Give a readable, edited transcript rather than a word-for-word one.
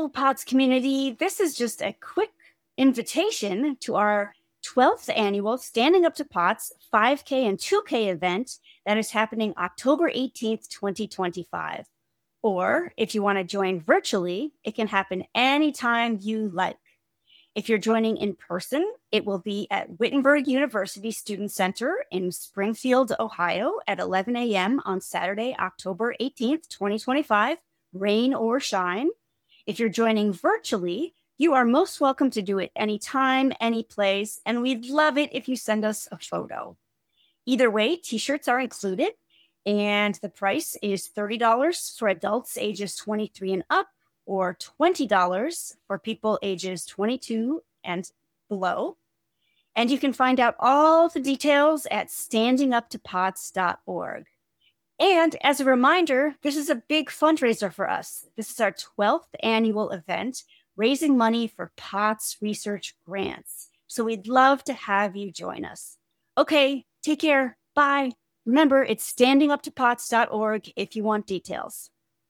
Hello, POTS community. This is just a quick invitation to our 12th annual Standing Up to POTS 5K and 2K event that is happening October 18th, 2025. Or if you want to join virtually, it can happen anytime you like. If you're joining in person, it will be at Wittenberg University Student Center in Springfield, Ohio at 11 a.m. on Saturday, October 18th, 2025, rain or shine. If you're joining virtually, you are most welcome to do it anytime, any place, and we'd love it if you send us a photo. Either way, t-shirts are included, and the price is $30 for adults ages 23 and up, or $20 for people ages 22 and below. And you can find out all the details at standinguptopots.org. And as a reminder, this is a big fundraiser for us. This is our 12th annual event, raising money for POTS research grants. So we'd love to have you join us. Okay, take care. Bye. Remember, it's standinguptopots.org if you want details.